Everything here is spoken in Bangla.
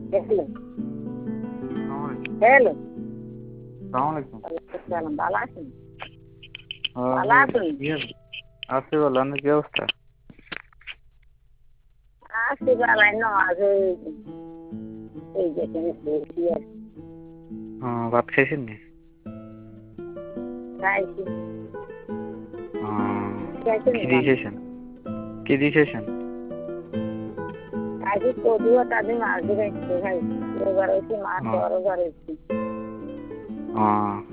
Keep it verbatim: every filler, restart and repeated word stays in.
হ্যালো আসসালামু হ্যালো আলাইকুম। সালাম ভালো আছেন? হ্যাঁ, ভালো আছেন? কি আছে? আছি ভালো। আপনার কি অবস্থা? আছি ভালাই নামাজ এই যেখানে বলছি আর হ্যাঁ, ভাত খাইছেন নি? খাইছি হ্যাঁ, খাইছেন কি দিয়ে ভালো খাইছেন? কি দিয়ে খাইছেন? খাইছি কদুয়া তাদের মাছ দিয়ে খাইছি খাইছি এবার হচ্ছে মাছ হ্যাঁ, বড় বার হচ্ছে হ্যাঁ,